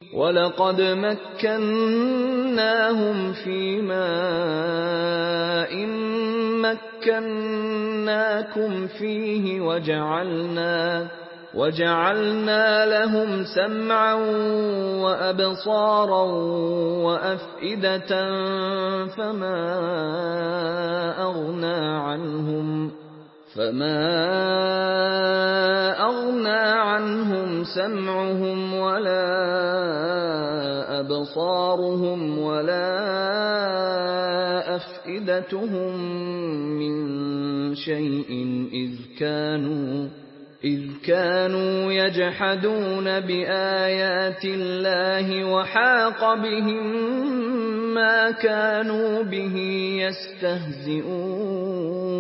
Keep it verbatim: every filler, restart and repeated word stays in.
وَلَقَدْ مَكَّنَّاهُمْ فِي مَاءٍ مَّكَّنَّاكُمْ فِيهِ وَجَعَلْنَا وَجَعَلْنَا لَهُمْ سَمْعًا وَأَبْصَارًا وَأَفْئِدَةً فَمَا أَغْنَىٰ عَنْهُمْ فَمَا أَغْنَىٰ عَنْهُمْ سَمْعُهُمْ وَلَا أَبْصَارُهُمْ وَلَا أَفْئِدَتُهُم مِّن شَيْءٍ إِذْ كَانُوا إِذْ كَانُوا يَجْحَدُونَ بِآيَاتِ اللَّهِ وَحَاقَ بِهِم مَّا كَانُوا بِهِ يَسْتَهْزِئُونَ